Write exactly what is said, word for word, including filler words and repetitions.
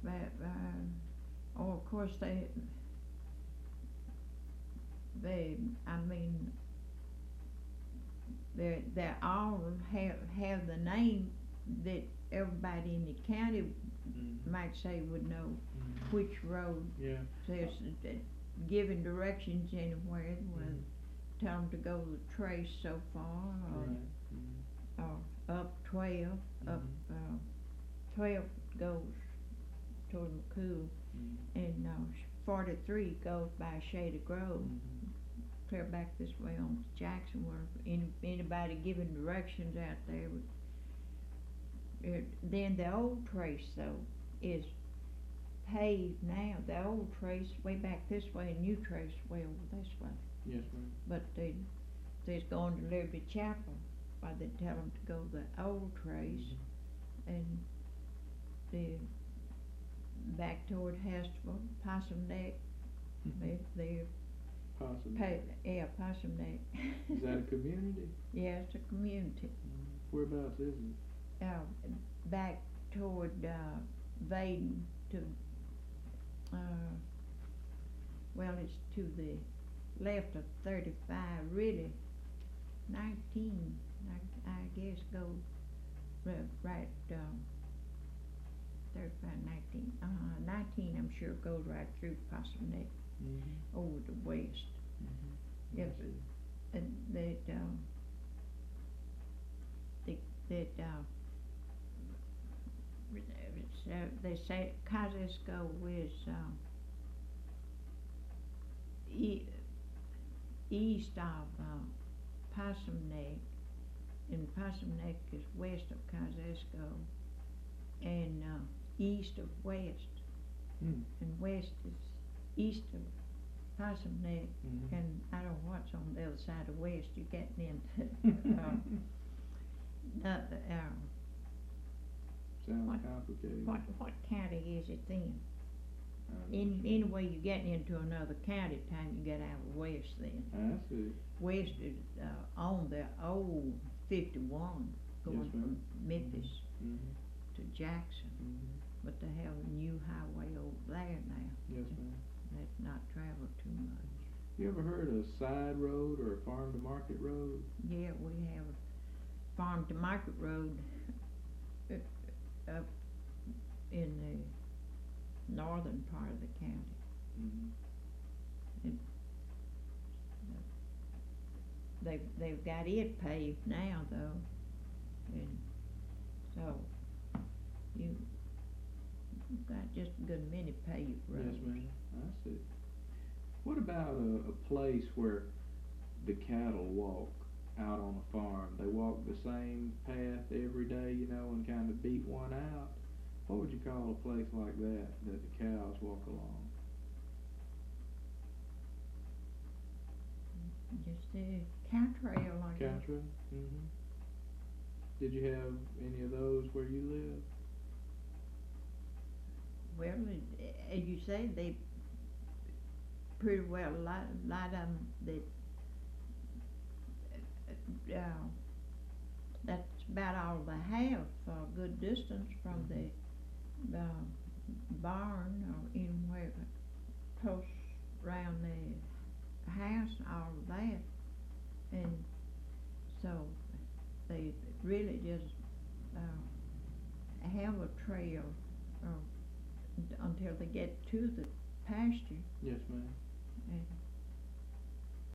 but, uh, oh, of course they, they, I mean, they, they all have, have the name that everybody in the county Mhm. might say would know Mhm. which road. Yeah. There's, uh, giving directions anywhere, well, Mhm. tell them to go to Trace so far, or, Right. Mhm. or up twelve, up, Mhm. uh, twelve goes toward McCool, Mhm. and, uh, forty-three goes by Shady Grove, Mhm. clear back this way on to Jackson, where any, anybody giving directions out there would, it, then the old Trace though is paved now, the old Trace way back this way, and new Trace way over this way. Yes, ma'am. But they, they's going to Liberty Chapel, why they tell them to go the old Trace, Mhm. and the, back toward Hestville, Possum Neck, they, they're Possibly. pay, yeah, Possum Neck. Is that a community? Yeah, it's a community, Mhm. Whereabouts is it? uh, back toward, uh, Vaden to, uh, well, it's to the left of thirty-five, really, nineteen, I, I guess go, right, right, um, thirty-five, nineteen, uh, nineteen, I'm sure goes right through Possum Neck, Mhm. over to west. Mhm. Yeah, I see. and that, um, that, that, uh, it's, uh, they say Kosciuszko is, um, e- east of, uh, Possum Neck, and Possum Neck is west of Kosciuszko, and, uh, east of west, Hmm. and west is east of Possum Neck, Mhm. and I don't know what's on the other side of west, you're getting into, uh, not, uh, Sounds what- complicated. what, what county is it then? I know In, what you mean. anyway, you're getting into another county time you get out of west then. I see. West is, uh, on the old fifty-one, going Yes, from ma'am. Memphis Mhm. to Jackson, Mhm. but they have a new highway over there now, Yes, ma'am. that's not traveled too much. You ever heard of side road or farm to market road? Yeah, we have a farm to market road uh, up in the northern part of the county. Mhm. And they've, they've got it paved now though, and so you, you've got just a good many paved roads. Yes, ma'am. I see. What about a, a place where the cattle walk out on a farm? They walk the same path every day, you know, and kind of beat one out. What would you call a place like that, that the cows walk along? Just a cow trail, I Cow guess. trail? Mhm. Did you have any of those where you live? Well, it- as you say, they pretty well, a lot, lot of them that, uh, that's about all they have for a good distance from the, the barn or anywhere close around the house, all of that. And so they really just, uh, have a trail, uh, until they get to the pasture. Yes, ma'am.